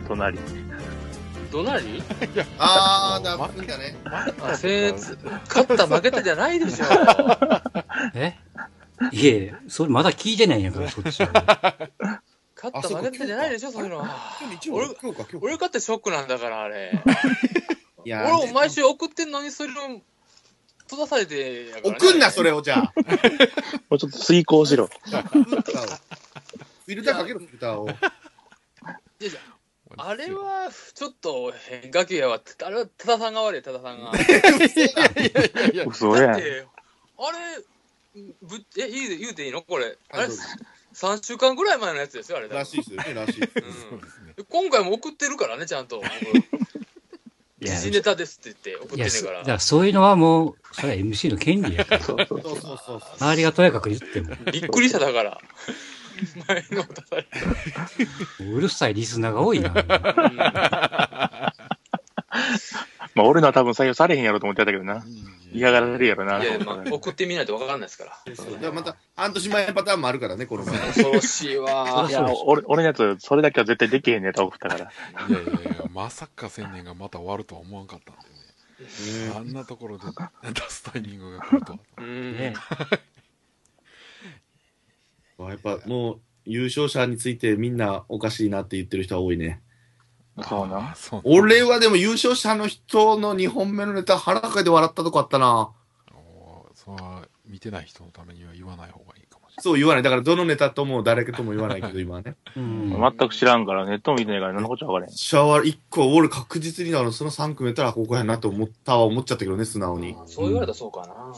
隣。 隣あー、だ、負けたね。 勝った負けたじゃないでしょ。 いえ、それまだ聞いてないんやから、そっちは。 勝った負けたじゃないでしょ、そういうのは。俺勝ってショックなんだから、あれ。 いや俺も毎週送ってんのに、それを閉ざされてやから、ね。 送んな、それをじゃあ。 もうちょっと遂行しろ。 フィルターかけろ、フィルターを。 あれは、ちょっと変化球やわ。あれは、多田さんが悪い、多田さんが。 嘘やん。 だって、あれ、言うていいのこれ。あれ、3週間ぐらい前のやつですよ、あれ。 らしいですよね、らしい。 今回も送ってるからね、ちゃんと。時事ネタですって言って送ってんねんから。 だからそういうのはもう、それは MC の権利やから。 そう。 周りがとやかく言っても。 びっくりしただから。前の出された。 うるさいリスナーが多いな。 まあ俺のは多分採用されへんやろと思ってたけどな。嫌がられるやろな。 いや、まあ、送ってみないとわからないですから。 また、半年前パターンもあるからね、この前。 恐ろしいわ。 いや、俺のやつ、それだけは絶対できへんネタ送ったから。 いや、まさか1000年がまた終わるとは思わんかったんでね。あんなところで出すタイミングが来るとは。 やっぱもう優勝者についてみんなおかしいなって言ってる人は多いね。 そうな。 俺はでも優勝者の人の2本目のネタ腹かいて笑ったとこあったな。 そうは見てない人のためには言わない方がいいかもしれない。 そう言わない。だからどのネタとも誰とも言わないけど今はね。 全く知らんからネットも見てないから何のことわからへん。 シャワー1個俺確実にその3組やったらここやなと思っちゃったけどね、素直に。 そう言われたらそうかな。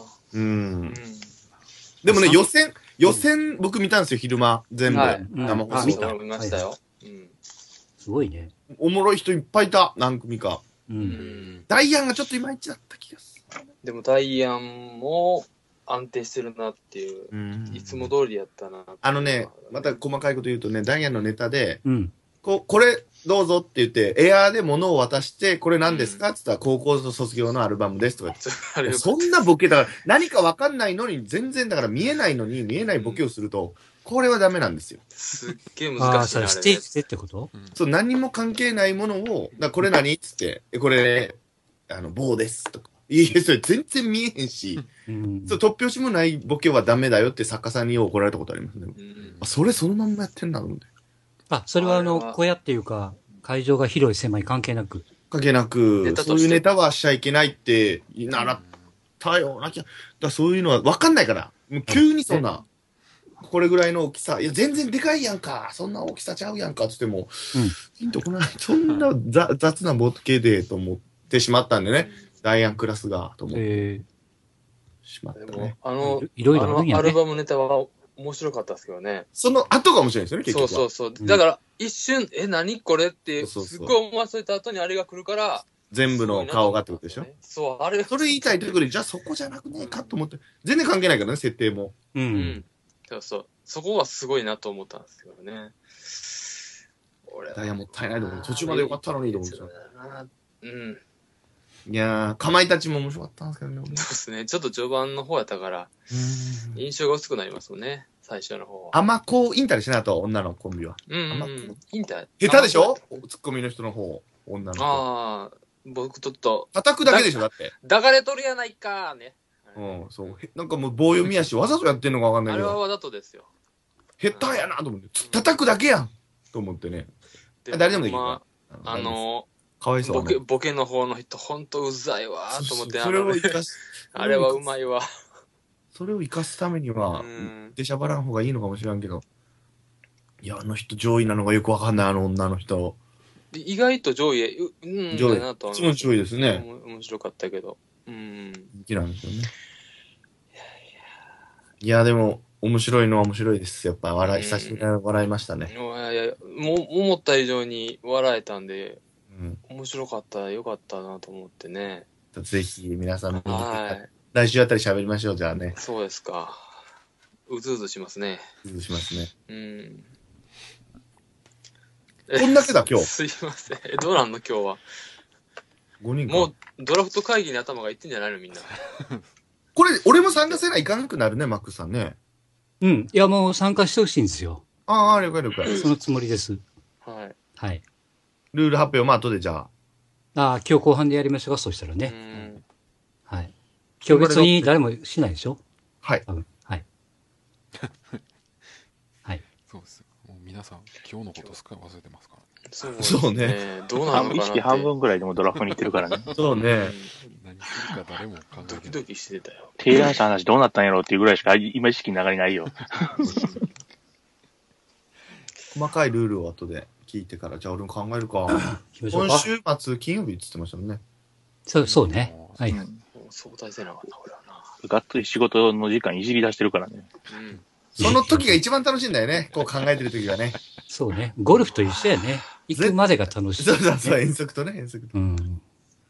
でもね、予選僕見たんですよ、昼間。全部。生放送。 見ましたよ。 すごいね。 おもろい人いっぱいいた、何組か。ダイアンがちょっといまいちだった気がする。 でもダイアンも安定してるなっていう。いつも通りやったな。 また細かいこと言うとね、ダイアンのネタで、これどうぞって言って、エアーで物を渡して、これ何ですかって言ったら、高校卒業のアルバムですとか言って。そんなボケだから、何かわかんないのに、全然だから見えないのに見えないボケをすると、これはダメなんですよ。 すっげえ難しいな。 ステージでってこと？ そう、何も関係ないものを、これ何っつって、これ、棒ですとか。いや、それ全然見えへんし、そう、突拍子もないボケはダメだよって作家さんに怒られたことありますね。それそのまんまやってんなと思って。 それは小屋っていうか、会場が広い狭い関係なく。 そういうネタはしちゃいけないって、習ったような気が。そういうのは分かんないから。もう急にそんな、これぐらいの大きさ、いや、全然でかいやんか。そんな大きさちゃうやんか。つっても、ピンとこない。そんな雑なボケで、と思ってしまったんでね。ダイアンクラスが、と思ってしまったね。 いろいろアルバムネタは面白かったですけどね。 その後が面白いんですよね、結局は。 そう。だから、一瞬、何これって、すっごい思わせた後にあれが来るから、 全部の顔がってことでしょ。 そう、あれ。 それ言いたいということで、じゃあそこじゃなくねえかと思って。全然関係ないからね、設定も。 そう。そこはすごいなと思ったんですけどね。 ダイヤもったいないと思う。途中までよかったのにと思ってた。いやー、かまいたちも面白かったんですけどね。 そうですね。ちょっと序盤の方やったから、印象が薄くなりますもんね。最初の方は。 あんまこう、インタビューしないと、女のコンビは。 インタ下手でしょツッコミの人の方、女の子。 ああ、僕ちょっと。 叩くだけでしょだって。 抱かれとるやないかーね。 そう。なんかもう棒読みやし、わざとやってんのかわかんないけど。 あれはわざとですよ。 下手やなと思って。叩くだけやんと思ってね。誰でもできるかわいそう。 ボケの方の人、ほんとうざいわーと思って。 それを生かす。 あれはうまいわ。 それを生かすためには、出しゃばらん方がいいのかもしれんけど。いや、あの人上位なのがよくわかんない、あの女の人。 意外と上位上位だなと思う。いつも上位ですね。 面白かったけど。 人気なんですよね。いや、でも、面白いのは面白いです。やっぱ久しぶりに笑いましたね。 思った以上に笑えたんで、面白かった、よかったなと思ってね。 ぜひ、皆さんも来週あたり喋りましょう、じゃあね。 そうですか。うずうずしますね。 うずうずしますね。 こんだけだ、今日。 すいません。どうなんの今日は。 5人か。 もう、ドラフト会議に頭がいってんじゃないのみんな。 これ、俺も参加せないかんくなるね、マックスさんね。 いや、もう参加してほしいんですよ。 了解了解。 そのつもりです。 はい。 はい。 ルール発表も後でじゃあ。 ああ、今日後半でやりましょうか、そうしたらうね。 ん。 はい。今日別に誰もしないでしょはい。 多分。はい。はい。 そうですよ。もう皆さん、今日のことすっかり忘れてますからね。 そうね。 どうなるのかなって。 意識半分ぐらいでもドラフトに行ってるからね。 そうね。 何するか誰も考えてない。 ドキドキしてたよ。 提案した話どうなったんやろうっていうぐらいしか今意識の中にないよ。 細かいルールを後で聞いてから、じゃあ俺も考えるか。 行きましょうか。 今週末、金曜日って言ってましたもんね。 そうね。はい。 相対せなかった、俺はな。 がっつり仕事の時間いじり出してるからね。 うん。 その時が一番楽しいんだよね。こう考えてる時がね。 そうね。ゴルフと一緒やね。行くまでが楽しい。 そうそうそう、遠足とね、遠足と。 うん。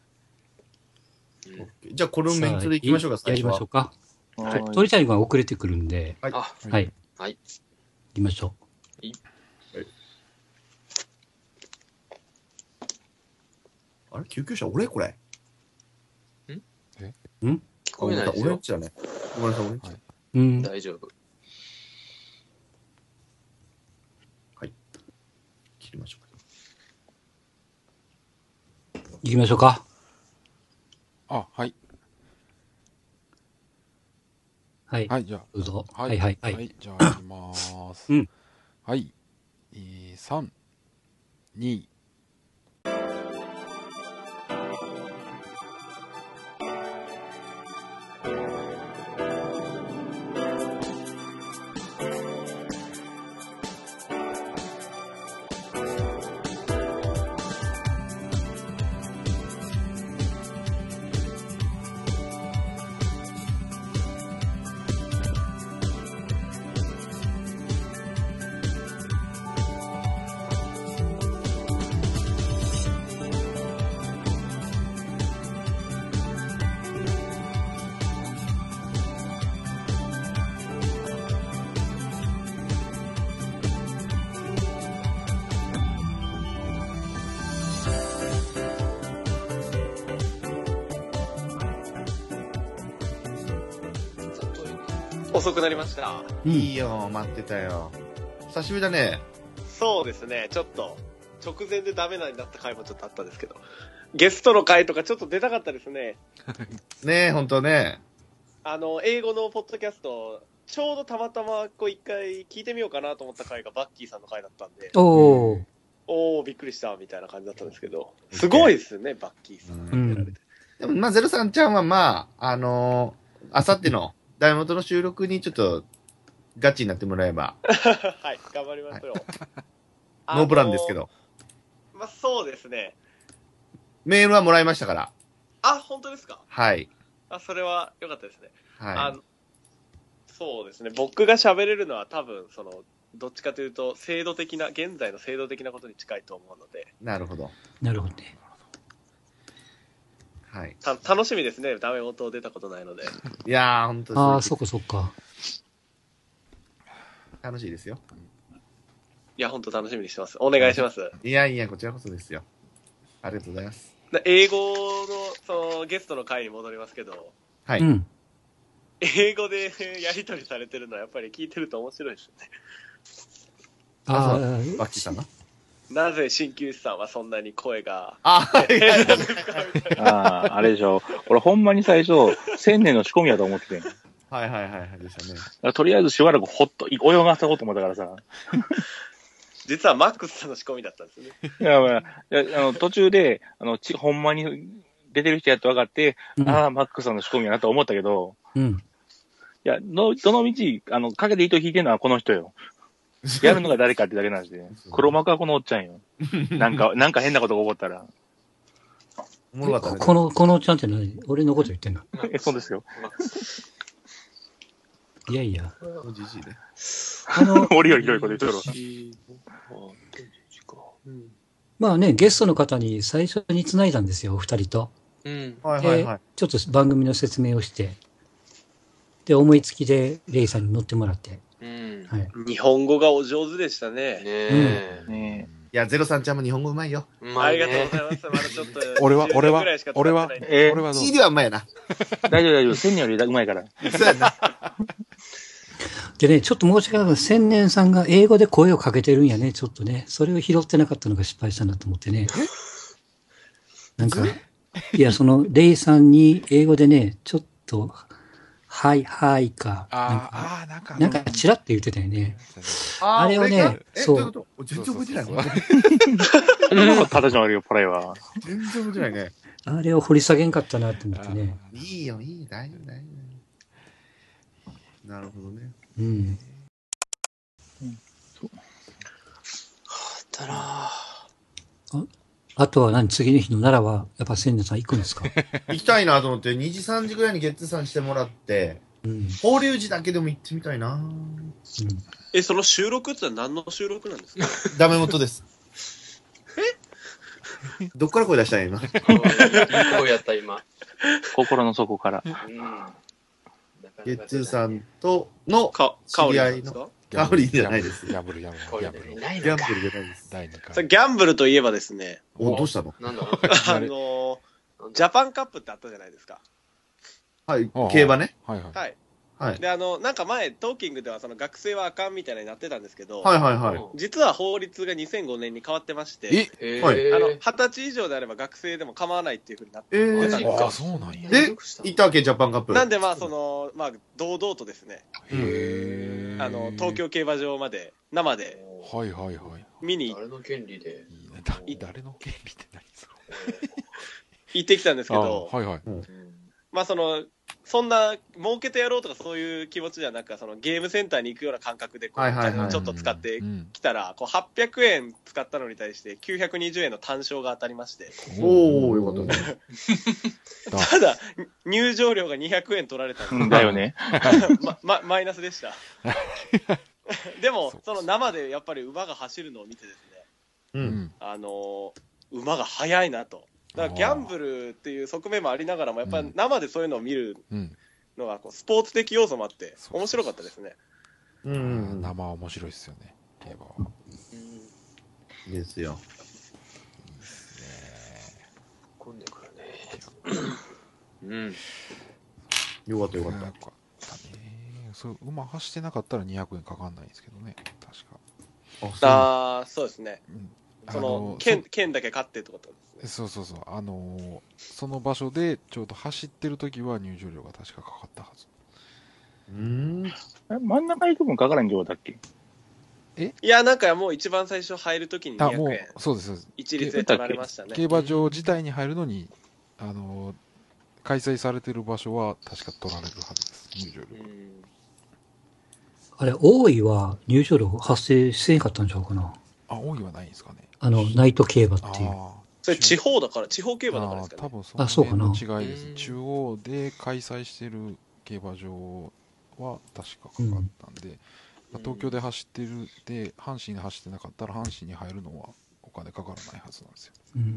じゃあこのメンツで行きましょうか、 やりましょうか。 はい鳥谷君が遅れてくるんで、 はい。 あ、 はい。 はい。 行きましょあれ救急車俺これ。 う。ん聞こえないですよ。 俺んちだね。ごめんなさい、俺んち。 はいうん。 大丈夫。 切りましょうか。 行きましょうか。 あ、はい。 はい。 はい、じゃどうぞ。 あ。 はいはいは。 はいい、じゃあ行きまーす。 うん。 はい。3、2、 遅くなりました。 いいよ、待ってたよ。久しぶりだね。 そうですね、ちょっと、直前でダメになった回もちょっとあったんですけど、ゲストの回とかちょっと出たかったですね。 ねえ、ほんとね。 英語のポッドキャスト、ちょうどたまたまこう一回聞いてみようかなと思った回がバッキーさんの回だったんで、 おー。 おー、びっくりしたみたいな感じだったんですけど、すごいですね、バッキーさん。 うん。 でも、まあ、ゼロさんちゃんはまあ、あさっての大元の収録にちょっと、ガチになってもらえば、 はい、頑張りますよ。 ノープランですけど。 まあ、そうですね。 メールはもらいましたから。 あ、本当ですか？ はい。 あ、それは良かったですね。 はそうですね。僕が喋れるのは多分、どっちかというと、制度的な、現在の制度的なことに近いと思うので、 い。なるほど。 なるほどね。 はい。 楽しみですね。ダメ元出たことないので。 いやー、ほんとああ、そっかそっか。 楽しいですよ。 いや、本当楽しみにしてます。お願いします。 いやいや、こちらこそですよ。ありがとうございます。 英語の、ゲストの回に戻りますけど、 はい。 うん。 英語でやり取りされてるのはやっぱり聞いてると面白いですよね。 ああ、 バッキーさんがなぜ鍼灸師さんはそんなに声が、 あ、はいはいはい。 ああ、あれでしょ。俺ほんまに最初、千年の仕込みやと思っててん。 はいはいはいはい。でしたね。 だからとりあえずしばらくほっと、泳がせようと思ったからさ。 実はマックスさんの仕込みだったんですね。 いや、まあ、途中で、ほんまに出てる人やって分かって、 うんああ、マックさんの仕込みやなと思ったけど、 うん。 いや、どの道、かけて糸引いてるのはこの人よ。やるのが誰かってだけなんで、黒幕はこのおっちゃんよ。なんか変なことが起こったら。 おもろかったね。 このおっちゃんって何俺のこと言ってんのそうですよ。 いやいや。 おじじいね。 俺よりひどいこと言ってるわ。 まあね、ゲストの方に最初に繋いだんですよ、お二人と。 うん。 はいはいはい。 ちょっと番組の説明をして、で、思いつきでレイさんに乗ってもらって。 うん。 はい。 日本語がお上手でしたね。 ねえ。 ねいや、ゼロさんちゃんも日本語うまいよ。 ありうまいねがとうございます。まだちょっと、 俺は 10ぐらいしか使ってないんで俺はどう CD はうまいな。 大丈夫、千人よりうまいから。 そうやな。 でね、ちょっと申し訳ないけど、千年さんが英語で声をかけてるんやね、ちょっとね。それを拾ってなかったのが失敗したなと思ってね。なんか、いや、レイさんに英語でね、ちょっと、はいか、なんかチラッと言ってたよね。あれをね、そう。 全然覚えてないもん。 形もあるよ、ポライは。 全然覚えてないね。 あれを掘り下げんかったなと思ってね。 いいよ、大丈夫。なるほどね。 うん。 だなあとは次の日の奈良は、やっぱ千年さん行くんですか？ 行きたいなと思って、2時3時ぐらいにゲッツーさんしてもらって、法隆寺だけでも行ってみたいな。 その収録ってのは何の収録なんですか？ ダメ元です。どっから声出したんや、今。 いい声やった、今。 心の底から。 ゲッツーさんとの知り合いの。カオリンじゃないです。 ギャンブルじゃないです。 ギャンブルじゃないです。 第2回。 ギャンブルといえばですね。 どうしたの？ なんだジャパンカップってあったじゃないですか。 はい、競馬ね。 はい。で、なんか前、トーキングでは学生はあかんみたいになってたんですけど、実は法律が2005年に変わってまして、20歳以上であれば学生でも構わないっていうふうになってたんですよ。 そうなんや。 で、行ったわけ、ジャパンカップ。 なんで、堂々とですね、東京競馬場まで、生で、見に誰の権利で誰の権利って何それ行ってきたんですけど、そんな儲けてやろうとかそういう気持ちじゃなく、ゲームセンターに行くような感覚で金をちょっと使ってきたら、800円使ったのに対して920円の単勝が当たりまして、 おー、よかったね。 ただ入場料が200円取られたんだよね。 マイナスでした。でも生でやっぱり馬が走るのを見てですね、馬が速いなと。だからギャンブルっていう側面もありながらも、やっぱり生でそういうのを見るのがスポーツ的要素もあって面白かったですね。 生は面白いですよね、競馬は。 ですよ。 混んでくるね。 よかったよかった。 そう馬走ってなかったら200円かかんないんですけどね、確か。そうですね。剣だけ買ってってことですね。 そう。その場所でちょうど走ってる時は入場料が確かかかったはず。 真ん中行く分かからん状だっけ？ いや、なんかもう一番最初入るときに200円。 そうです。 一律で取られましたね。 競馬場自体に入るのに、開催されてる場所は確か取られるはずです、入場料。 あれ、大井は入場料発生せんかったんちゃうかな。 大井はないんですかね。 ナイト競馬っていう。 それ地方競馬だからですかね。 多分その辺の違いです。中央で開催してる競馬場は確かかかったんで、東京で走ってるで阪神で走ってなかったら阪神に入るのはお金かからないはずなんですよ。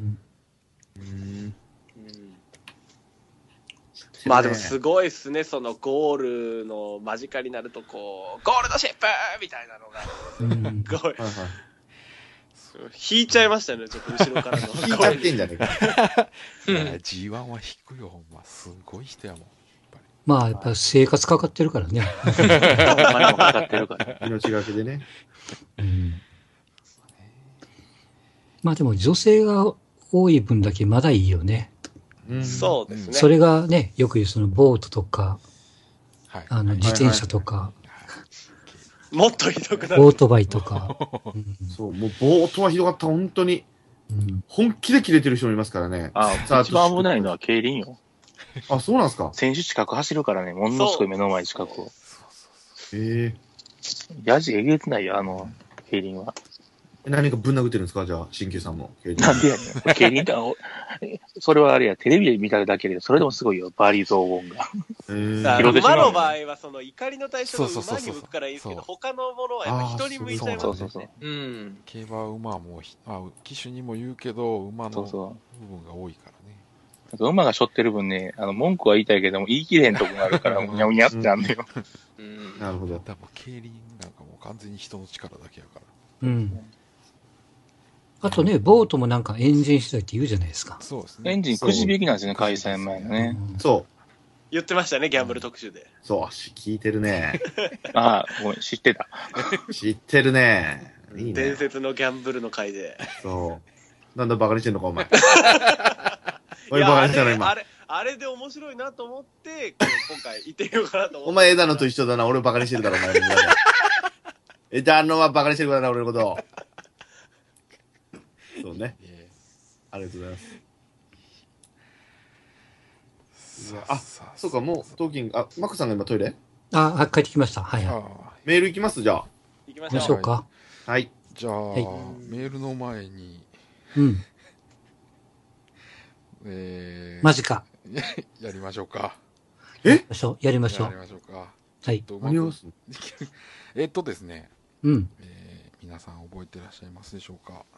まあでもすごいですね、ゴールの間近になるとゴールドシップみたいなのがすごい引いちゃいましたね、ちょっと後ろからの。 引いちゃってんじゃねえか。 G1 は引くよ、ほんま。すごい人やもん。 まあ、やっぱ生活かかってるからね。 お金もかかってるから。 命がけでね。 まあでも女性が多い分だけまだいいよね。 そうですね。 それがね、よく言うボートとか、自転車とか、 もっとひどくなる。 オートバイとか。 そう、もうボートはひどかった、本当に。本気で切れてる人もいますからね。 一番危ないのは競輪よ。 そうなんですか。 選手近く走るからね、ものすごい目の前近くを。ヤジえげつないよ、競輪は。 何かぶん殴ってるんですか、じゃあ、新旧さんも。 なんでやねん。競輪ってそれはあれや、テレビで見ただけで、それでもすごいよ、バリ雑言が。 馬の場合は、怒りの対象が馬に向くからいいですけど、他のものはやっぱ人に向いちゃいますよね。 競馬は馬はもう、騎手にも言うけど、馬の部分が多いからね。 馬が背負ってる分ね、文句は言いたいけども、言い切れへんとこがあるから、うにゃうにゃってなんだよ。 なるほど。 多分競輪なんかもう完全に人の力だけやから。 あとね、ボートもなんかエンジン次第って言うじゃないですか。 そうですね。 エンジンくじ引きなんですよね、開催前のね。 そう。 言ってましたね、ギャンブル特集で。 そう、聞いてるね。 ああ、ごめん、知ってた。 知ってるね。いいね。 伝説のギャンブルの回で。 そう。なんだバカにしてんのか、お前。 いや、 バカにしたの今。 あれで面白いなと思って、今回行ってみようかなと思って。 お前枝野と一緒だな、俺バカにしてるだろ、お前。枝野はバカにしてるからな、俺のこと。そうね。ありがとうございます。あ、そうか、もう、トーキング、マコさんが今トイレ？ 帰ってきました。はいはい。 メール行きますじゃあ。 行きましょうか。 はい。 じゃあ、メールの前に、 マジか。 やりましょうか。 やりましょう。 やりましょうか。 はい。 何をすですね。皆さん覚えてらっしゃいますでしょうか。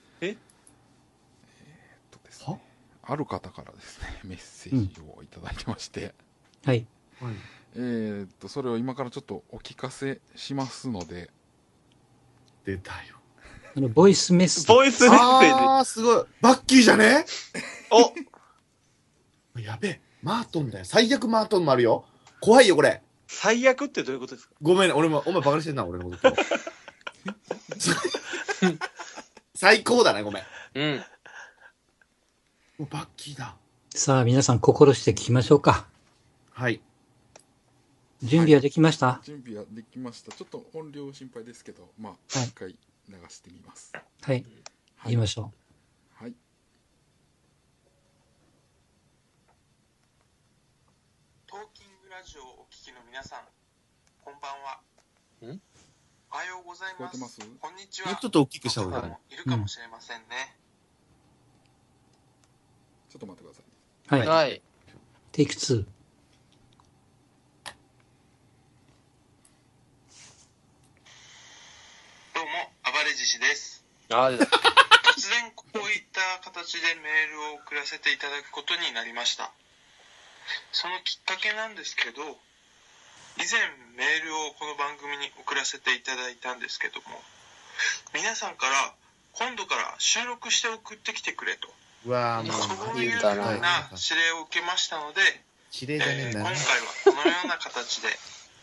ですね。ある方からですね、メッセージをいただいてまして。 はい。 それを今からちょっとお聞かせしますので。 出たよ。 ボイスメッセージ。 ボイスメッセージ。 あー、すごい。バッキーじゃね？ おやべえ。マートンだよ。最悪マートンもあるよ。怖いよ、これ。 最悪ってどういうことですか？ ごめん、お前バカにしてんな、俺のこと。最高だね、ごめん。もうバッキーだ。 さあ、皆さん心して聞きましょうか。 はい。 準備はできました？ 準備はできました。ちょっと音量心配ですけど、一回流してみます。 はい。言いましょう。はい。 トーキングラジオをお聞きの皆さん、こんばんは。おはようございます。こんにちは。 ちょっと大きくした方がいいかな。 いるかもしれませんね。 ちょっと待ってください。 はい。 テイク2。 どうも、暴れ獅子です。突然こういった形でメールを送らせていただくことになりました。そのきっかけなんですけど、以前メールをこの番組に送らせていただいたんですけども、皆さんから今度から収録して送ってきてくれと、そういうふうな指令を受けましたので、今回はこのような形で、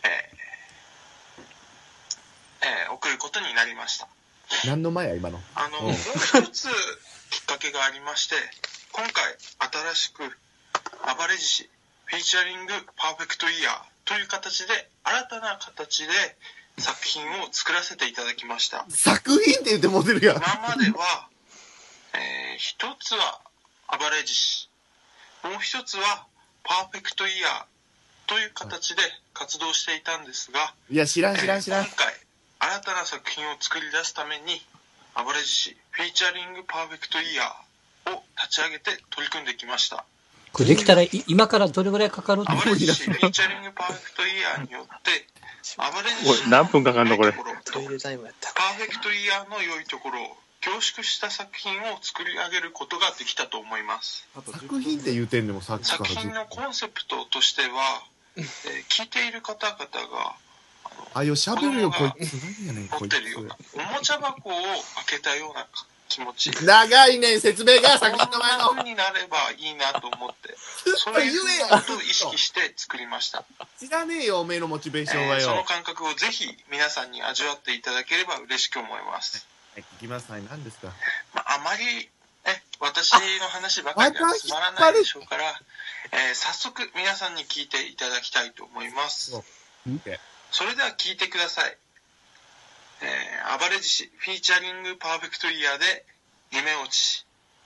送ることになりました。 何の前や今の。 もう一つきっかけがありまして、今回新しく暴れ獅子フィーチャリングパーフェクトイヤーという形で、新たな形で作品を作らせていただきました。 作品って言ってモデルやん。 今までは、一つは暴れ獅子、もう一つはパーフェクトイヤーという形で活動していたんですが、 いや、知らん。 今回新たな作品を作り出すために、暴れ獅子フィーチャリングパーフェクトイヤーを立ち上げて取り組んできました。 これできたら今からどれぐらいかかると思暴れ獅子フィーチャリングパーフェクトイヤーによって、暴れ獅子何分かかんのこれ。 パーフェクトイヤーの良いところを凝縮した作品を作り上げることができたと思います。 作品って言うてんでもさっきから作品のコンセプトとしては、聞いている方々が喋るよこいつ。 何やねんこいつ。持ってるようなおもちゃ箱を開けたような気持ち。 長いねん説明が作品の前の。 こんな風になればいいなと思って、そういうことを意識して作りました。 知らねえよおめえのモチベーションはよ。 その感覚をぜひ皆さんに味わっていただければ嬉しく思います。 聞きます。はい、何ですか。 あまり私の話ばかりではつまらないでしょうから、早速皆さんに聞いていただきたいと思います。それでは聞いてください。暴れ獅子フィーチャリングパーフェクトイヤーで夢落ち。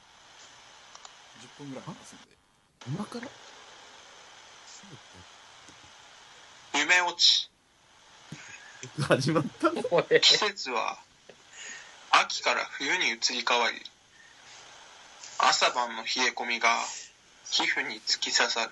10分ぐらい話すんで。 今から夢落ち。 始まったの。 季節は秋から冬に移り変わり、朝晩の冷え込みが皮膚に突き刺さる。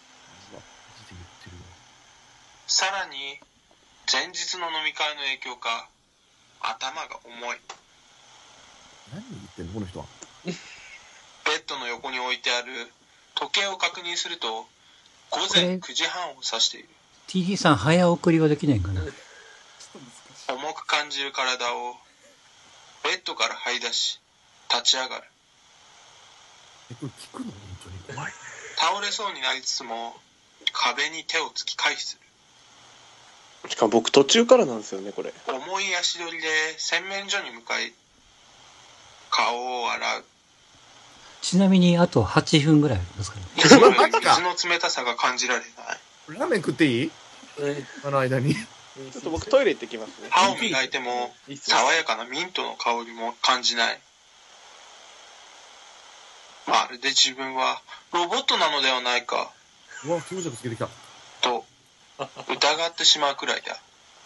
さらに前日の飲み会の影響か頭が重い。 何言ってんのこの人は。 ベッドの横に置いてある時計を確認すると午前9時半を指している。 TD さん早送りはできないかな。 重く感じる体をベッドから這い出し立ち上がる。 これ聞くの本当に怖い。 倒れそうになりつつも壁に手をつき回避する。 しかも僕途中からなんですよね、これ。 重い足取りで洗面所に向かい、顔を洗う。 ちなみにあと8分ぐらいありますからね。 いつもより水の冷たさが感じられない。 ラーメン食っていい？あの間に。 ちょっと僕トイレ行ってきますね。 歯を磨いても、爽やかなミントの香りも感じない。まるで自分はロボットなのではないか。 うわ、気持ちよくつけてきた。 と、疑ってしまうくらいだ。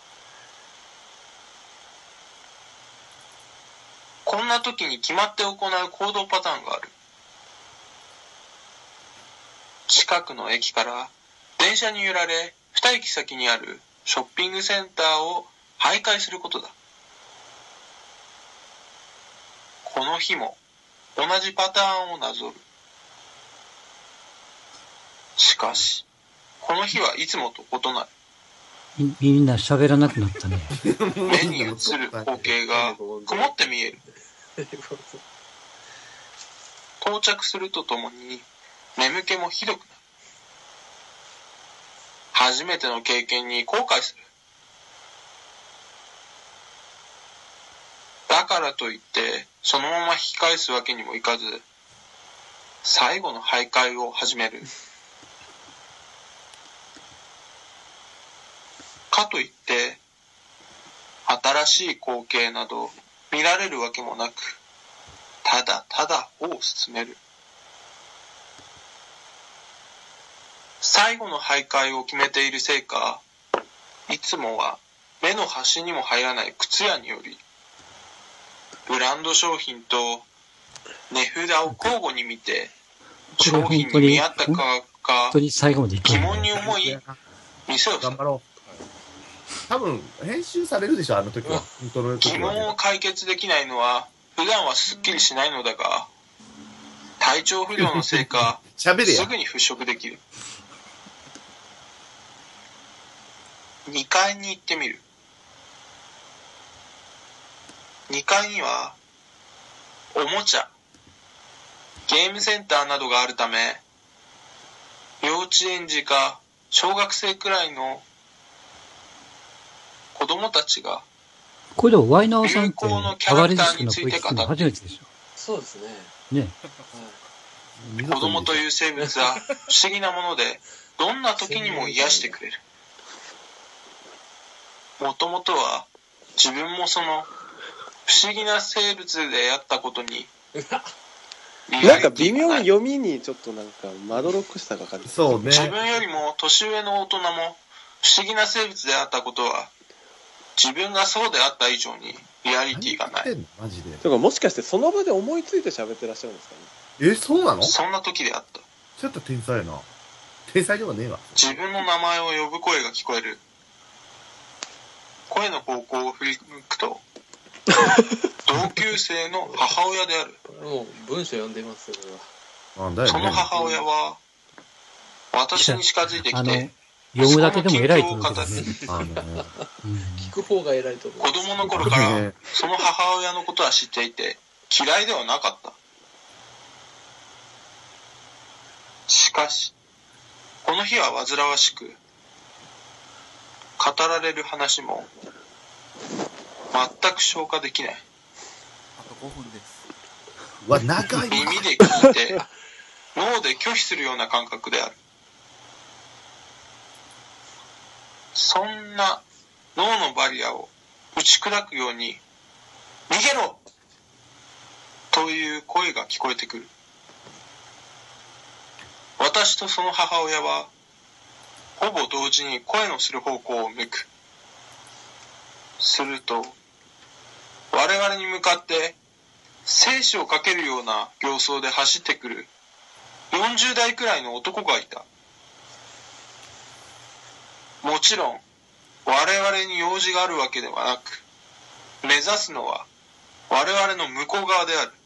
こんな時に決まって行う行動パターンがある。近くの駅から電車に揺られ、2駅先にあるショッピングセンターを徘徊することだ。この日も同じパターンをなぞる。しかし、この日はいつもと異なる。 みんな喋らなくなったね。 目に映る光景が曇って見える。到着するとともに眠気もひどくなる。初めての経験に後悔する。だからといってそのまま引き返すわけにもいかず、最後の徘徊を始める。かといって新しい光景など見られるわけもなく、ただただ歩を進める。最後の徘徊を決めているせいか、いつもは目の端にも入らない靴屋により、ブランド商品と値札を交互に見て、商品に見合ったか疑問に思い、店を頑張ろう。多分、編集されるでしょ、あの時は。 疑問を解決できないのは、普段はすっきりしないのだが、体調不良のせいか、すぐに払拭できる。2階に行ってみる。2階には、おもちゃ、ゲームセンターなどがあるため、幼稚園児か小学生くらいの子供たちが、 これでもワイナオさんってアバレジスクの声聞くの初めてでしょ。 そうですね。 ね。 子供という生物は不思議なもので、どんな時にも癒してくれる。もともとは自分もその不思議な生物であったことになんか微妙に読みにちょっとなんかまどろっこしさが感じる。 そうね。 自分よりも年上の大人も不思議な生物であったことは、自分がそうであった以上にリアリティがない。 マジで。 だからもしかしてその場で思いついて喋ってらっしゃるんですかね。 そうなの？ そんな時であった。 ちょっと天才やな。天才ではねえわ。 自分の名前を呼ぶ声が聞こえる。声の方向を振り向くと、同級生の母親である。 もう文章読んでますよ、 なんだよね。 その母親は、私に近づいてきて、 読むだけでも偉いと思うけどね。 聞く方が偉いと思う。 子供の頃からその母親のことは知っていて、嫌いではなかった。しかし、この日は煩わしく、語られる話も全く消化できない。 あと5分です。 わ、長い。 耳で聞いて、脳で拒否するような感覚である。そんな脳のバリアを打ち砕くように、逃げろという声が聞こえてくる。私とその母親は、ほぼ同時に声のする方向を向く。すると、我々に向かって生死をかけるような形相で走ってくる40代くらいの男がいた。もちろん、我々に用事があるわけではなく、目指すのは我々の向こう側である。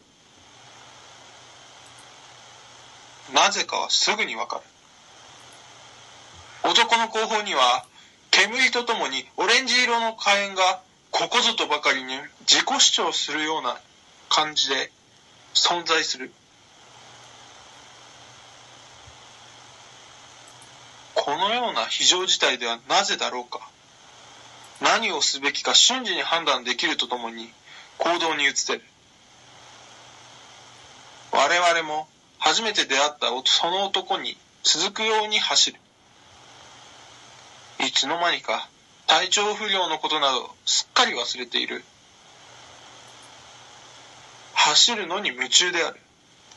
なぜかはすぐにわかる。男の後方には煙とともにオレンジ色の火炎がここぞとばかりに自己主張するような感じで存在する。ここのような非常事態ではなぜだろうか。何をすべきか瞬時に判断できるとともに行動に移せる。我々も初めて出会ったその男に続くように走る。いつの間にか体調不良のことなどすっかり忘れている。走るのに夢中である。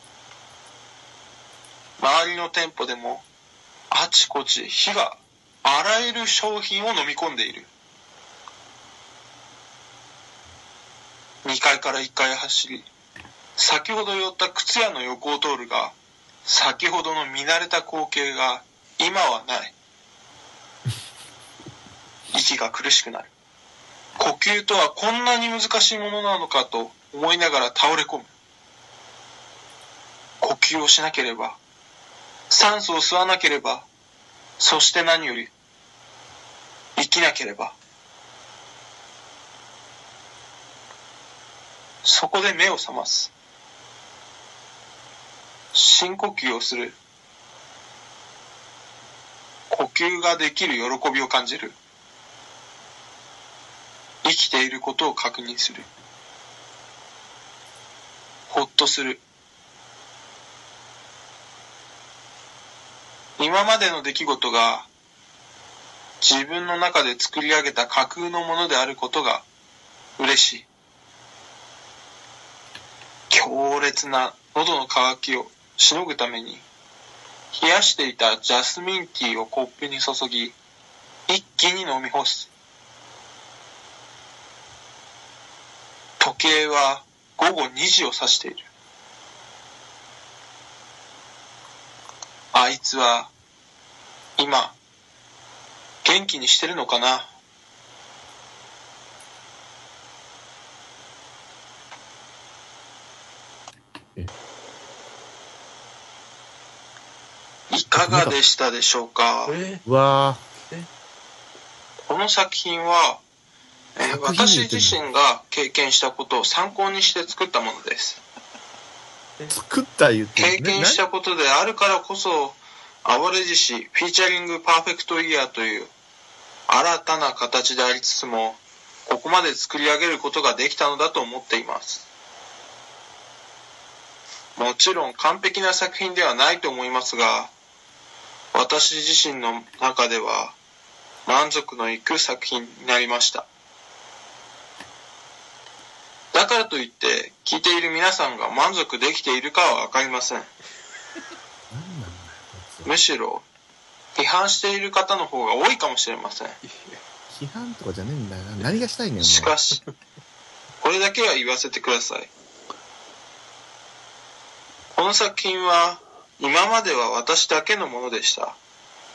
周りの店舗でもあちこち火があらゆる商品を飲み込んでいる。2階から1階へ走り、先ほど寄った靴屋の横を通るが、先ほどの見慣れた光景が今はない。息が苦しくなる。呼吸とはこんなに難しいものなのかと思いながら倒れ込む。呼吸をしなければ、酸素を吸わなければ、そして何より生きなければ。そこで目を覚ます。深呼吸をする。呼吸ができる喜びを感じる。生きていることを確認する。ほっとする。今までの出来事が自分の中で作り上げた架空のものであることが嬉しい。強烈な喉の渇きをしのぐために冷やしていたジャスミンティーをコップに注ぎ、一気に飲み干す。時計は午後2時を指している。あいつは今元気にしてるのかな。いかがでしたでしょうか。 わこの作品は、私自身が経験したことを参考にして作ったものです。 作った言って経験したことであるからこそ、暴れ獅子フィーチャリングパーフェクトイヤーという新たな形でありつつも、ここまで作り上げることができたのだと思っています。もちろん完璧な作品ではないと思いますが、私自身の中では満足のいく作品になりました。だからといって聞いている皆さんが満足できているかは分かりません。むしろ批判している方の方が多いかもしれません。 批判とかじゃねえんだよな。何がしたいねん。 しかしこれだけは言わせてください。この作品は今までは私だけのものでした。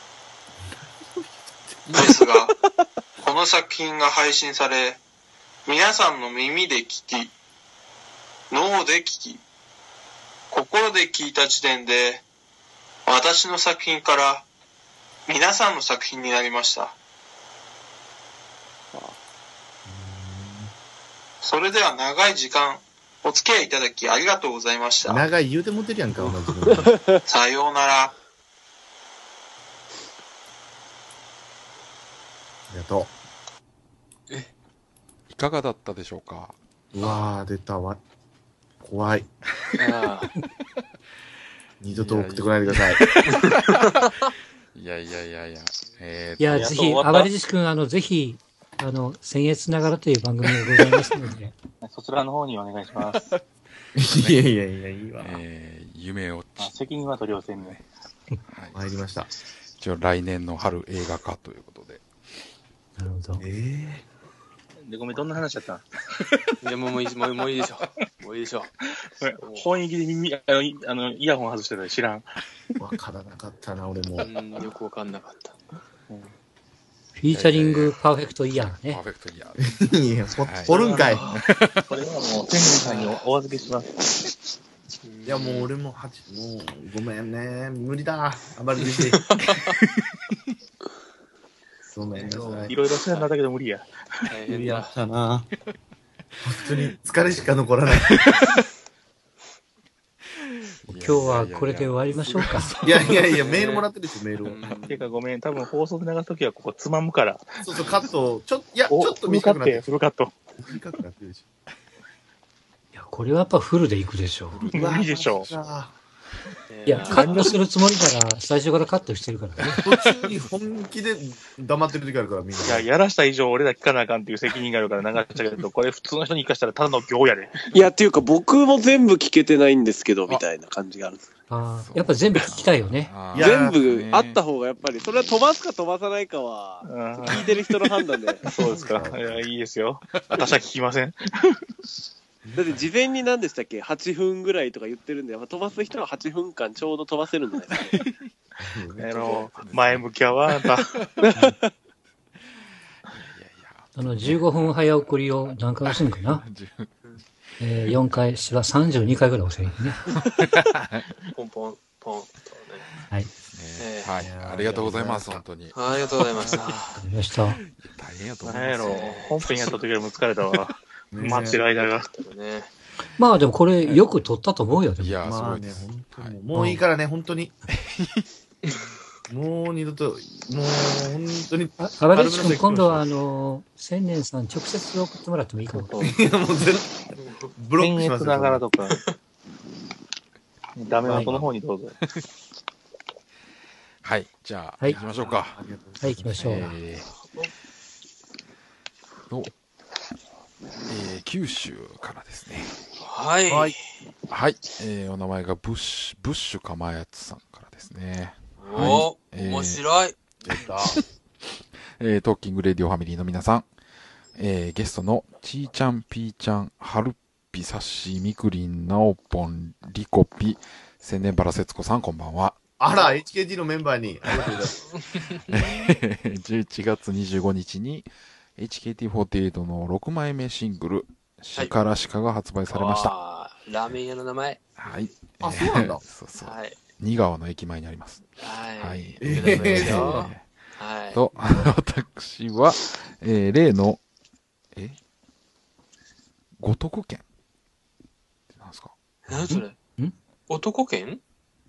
ですが、この作品が配信され、皆さんの耳で聞き、脳で聞き、心で聞いた時点で、私の作品から皆さんの作品になりました。それでは長い時間、お付き合いいただきありがとうございました。 長い言うてもてるやんか、同じさようなら。ありがといかがだったでしょうか。 う。うわー、出たわ。怖い。二度と送ってこないでください。 いや。 いや、ぜひ、暴れ獅子くん、ぜひ、僭越ながらという番組がございますので。 そちらの方にお願いします。 いや、いいわ。 夢を責任は取りませんね。 参りました。 一応来年の春映画化ということで。 なるほど。 で、ごめん、どんな話だったん？ いや、もういいでしょ。もういいでしょ。もういいでしょ。 本意気で耳、イヤホン外してたら知らん。 わからなかったな、俺も。 よくわかんなかった。 フィーチャリングパーフェクトイヤーね。 パーフェクトイヤー。 いや、掘るんかい。 これはもう、天狗さんにお預けします。 いや、もう俺も、もう、ごめんね。無理だ。暴れ獅子。ごめんなさい。 いろいろ世話になったけど無理や。 無理やったな。本当に疲れしか残らない。今日はこれで終わりましょうか。 いやいやいや、メールもらってるでしょ、メールを。 てかごめん、多分放送で流すときはここつまむから。 そうそう、カット、ちょっと短くなってる。 フルカット。 短くなってるでしょ。 いや、これはやっぱフルでいくでしょう。 無理でしょ。 いや、カットするつもりなら、最初からカットしてるからね。 途中に本気で黙ってる時あるから、みんな。 いや、やらした以上俺ら聞かなあかんっていう責任があるから流したけど、これ普通の人に聞かしたらただの行やで。 いや、っていうか僕も全部聞けてないんですけど、みたいな感じがあるんです。 ああ、やっぱ全部聞きたいよね。 全部あった方がやっぱり、それは飛ばすか飛ばさないかは、聞いてる人の判断で。 そうですか。いや、いいですよ。私は聞きません。 だって事前に何でしたっけ ?8 分ぐらいとか言ってるんで、飛ばす人は8分間ちょうど飛ばせるんじゃないですか。 前向きやわ、あんた。 15分早送りを何回押すんかな4回しは32回ぐらい押せるね。 ポンポン、ポンとね。 はい。 はい。ありがとうございます、本当に。 ありがとうございました。 ありました。 大変やと思います。 本編やった時よりも疲れたわ。間違いだが。 まあでもこれよく撮ったと思うよ。 いや、 まあね、本当に。もういいからね、本当に。もう二度と、もう本当に。 アバレッジ君、今度は千年さん直接送ってもらってもいいかも。 いや、もうブロックしますよ。 ながらとか。ダメ元の方にどうぞ。 はい。じゃあ、行きましょうか。 はい、行きましょう。 九州からですね。 はい。 はい。お名前がブッシュかまやつさんからですね。 おー、面白い。 出た。 トーキングレディオファミリーの皆さん、ゲストのちーちゃん、ぴーちゃん、はるっぴ、さっしー、みくりん、なおぽん、りこぴ、千年原節子さん、こんばんは。 あら、HKT のメンバーに。ありがとうございます。 11月25日に HKT48 の6枚目シングル、シカラシカが発売されました。 ラーメン屋の名前。 はい。 あ、そうなんだ。 そうそう。 はい。 新川の駅前にあります。 はい。 はい。と、私は、例の、五徳県ってなんですか？ 何それ？男県？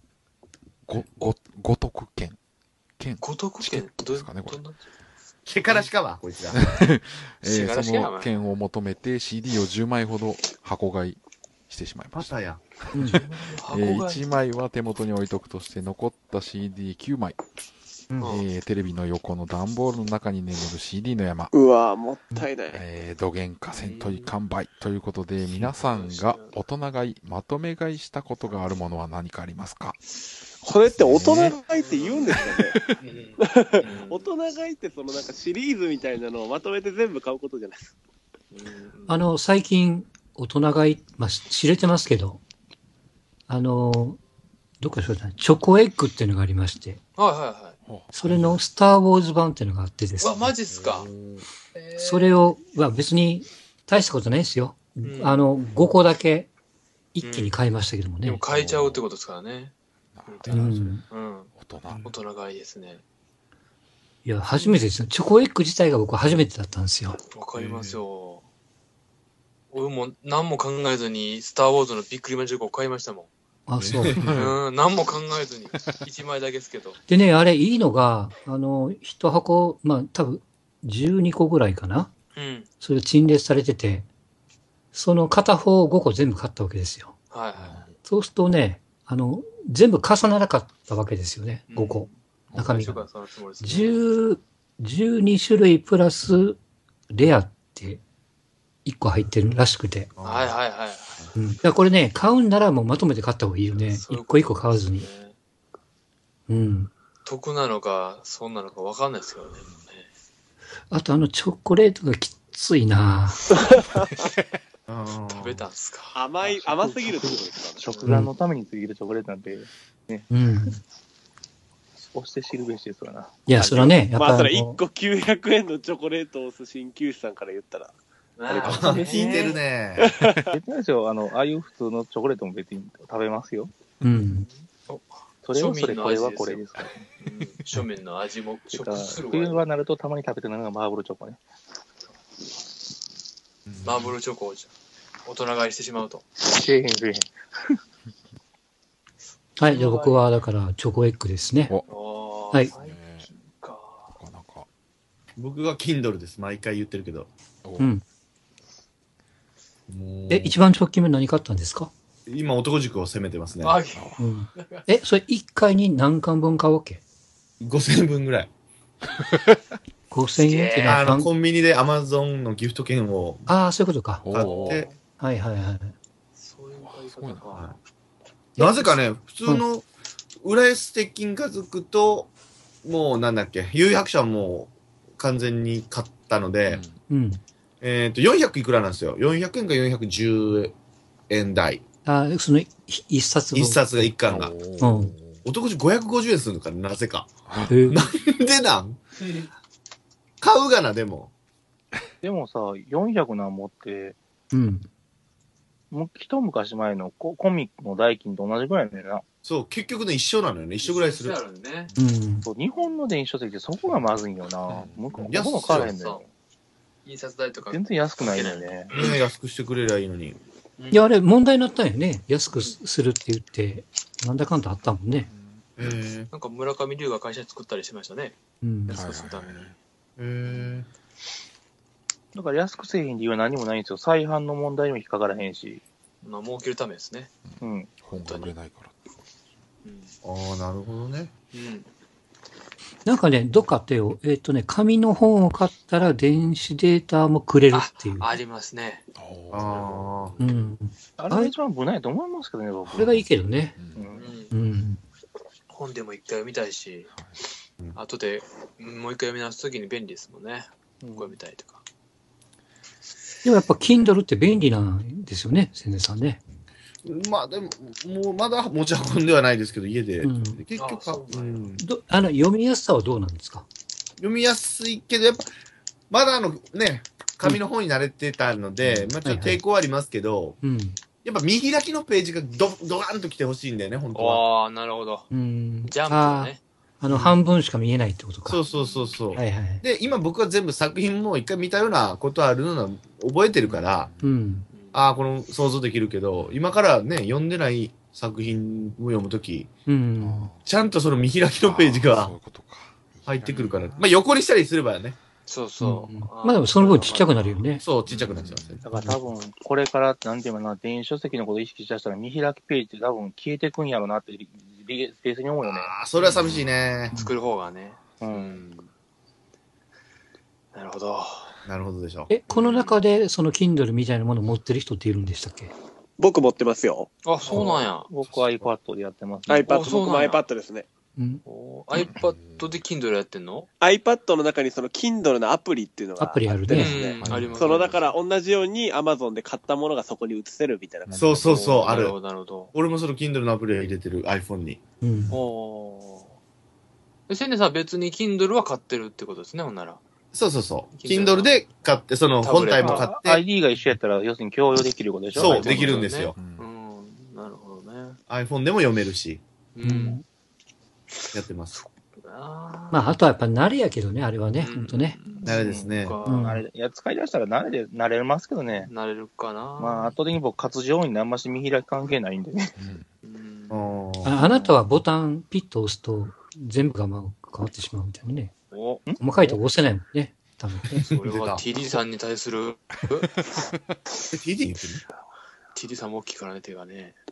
五徳県。 五徳県どうですかね、これ。 シカラシカは、こいつら。 その券を求めて CD を10枚ほど箱買いしてしまいました。 またや。 1枚は手元に置いとくとして残った CD9 枚。テレビの横の段ボールの中に眠る CD の山。 うわもったいない。 土幻河川取り完売ということで、皆さんが大人買い、まとめ買いしたことがあるものは何かありますか？ これって大人買いって言うんですかね。大人買いってそのなんかシリーズみたいなのをまとめて全部買うことじゃないですか。 最近大人買い、まあ、知れてますけど、どっかでしょうね、チョコエッグっていうのがありまして。 はいはいはい。 それのスターウォーズ版っていうのがあってですね。 マジっすか。 それを、別に大したことないですよ。5個だけ一気に買いましたけどもね。 でも買えちゃうってことですからね。 大人買いですね。 いや、初めてですよ。チョコエッグ自体が僕は初めてだったんですよ。 わかりますよ。俺も何も考えずに、スターウォーズのビックリマンチョコを買いましたもん。 あ、そう。 何も考えずに。1枚だけですけど。 でね、あれいいのが、一箱、まあ多分12個ぐらいかな。それ陳列されてて、その片方5個全部買ったわけですよ。 はいはい。 そうするとね、全部重ならなかったわけですよね、5個。中身が。12種類プラス、レアって1個入ってるらしくて。 はいはいはい。 だからこれね、買うんならもうまとめて買った方がいいよね。1個1個買わずに。 得なのか、損なのか分かんないですけどね。 あとチョコレートがきついな食べたんすか？ 甘すぎるってことですか？ 食玩のためについてるチョコレートなんて、ね。そして知るべしですわな。 いや、それはね、 やっぱそれ1個900円のチョコレートを押す鍼灸師さんから言ったら。 聞いてるね。 別にですよ、ああいう普通のチョコレートも別に食べますよ。それはそれ、これはこれですから。 庶民の味も食するわ。 冬はなるとたまに食べてるのがマーブルチョコね。 マーブルチョコを大人買いしてしまうと。 せえへん。 はい、じゃあ僕はだからチョコエッグですね。はい。 僕が Kindle です。毎回言ってるけど。 うん。一番直近目何買ったんですか？ 今、男塾を攻めてますね。 うん、それ1回に何巻分買うわけ？ 5000 円分ぐらい。 5000円ってコンビニで Amazon のギフト券を。 ああ、そういうことか。 買って。 はいはいはい。 そういう買い方か。 なぜかね、普通の浦安鉄筋家族と、もうなんだっけ、有白書はもう完全に買ったので、400いくらなんですよ。400円か410円台。 その一冊分。一冊が一巻が。男塾550円するのかなぜか。なんでなん買うがな、でも。 でもさ、400なんもって、一昔前のコミックの代金と同じぐらいだよな。 そう、結局ね、一緒なのよね。一緒ぐらいする。 日本の電子書籍ってそこがまずいよな。向こうの買わへんのよ。 印刷代とか。 全然安くないよね。 安くしてくれりゃいいのに。 いや、あれ問題になったんよね。安くするって言って、なんだかんだあったもんね。 なんか村上龍が会社作ったりしましたね。安くするために。 だから安く製品理由は何もないんですよ。再販の問題にも引っかからへんし。 儲けるためですね。 本が売れないから。 ああ、なるほどね。 なんかね、どっかってよ、紙の本を買ったら電子データもくれるっていう。 ありますね。 あれが一番無難と思いますけどね、僕。 これがいいけどね。 本でも一回読みたいし、後でもう一回読み直すときに便利ですもんね。読みたいとか。 でもやっぱ Kindle って便利なんですよね、千年さんね。 まあでも、もうまだ持ち運んではないですけど、家で。結局読みやすさはどうなんですか？ 読みやすいけど、やっぱ、まだ紙の本に慣れてたので、まあちょっと抵抗はありますけど、やっぱ見開きのページがドカンと来てほしいんだよね、本当は。 ああ、なるほど。ジャンプだね。 半分しか見えないってことか。 そう。で、今僕は全部作品も一回見たようなことあるのは覚えてるから、この想像できるけど、今からね、読んでない作品を読むとき、ちゃんとその見開きのページが入ってくるから、まあ横にしたりすればね。 そう。 まあでもその分ちっちゃくなるよね。 そう、ちっちゃくなっちゃうんですよ。 だから多分、これから、なんていうかな、電子書籍のことを意識しだしたら見開きページって多分消えてくんやろなって、冷静に思うよね。 それは寂しいね。 作る方がね。なるほど。 なるほどでしょう。この中でその Kindle みたいなものを持ってる人っているんでしたっけ？ 僕持ってますよ。 あ、そうなんや。 僕は iPad でやってますね。僕も iPad ですね。 iPad で Kindle やってんの？ iPad の中にその Kindle のアプリっていうのがアプリあるね。 そのだから同じように Amazon で買ったものがそこに移せるみたいな感じ。 そう、ある。 なるほど。 俺もその Kindle のアプリは入れてる iPhone に。 千年さん別に Kindle は買ってるってことですね、ほんなら。 そう。Kindle で買って、その本体も買って。 ID が一緒やったら、要するに共用できることでしょ？ そう、できるんですよ。 なるほどね。 iPhone でも読めるし。やってます。 まあ、あとはやっぱ慣れやけどね、あれはね、ほんとね。 慣れですね。 使い出したら慣れますけどね。 慣れるかな。 まあ、後的に僕活字多いんであんまし見開き関係ないんでね。 あなたはボタンピッと押すと全部が変わってしまうみたいなね。細かいとこ押せないもんね。多分ね。 それは TD さんに対する TD 言ってる？ TD さんも大きいからね、手がね。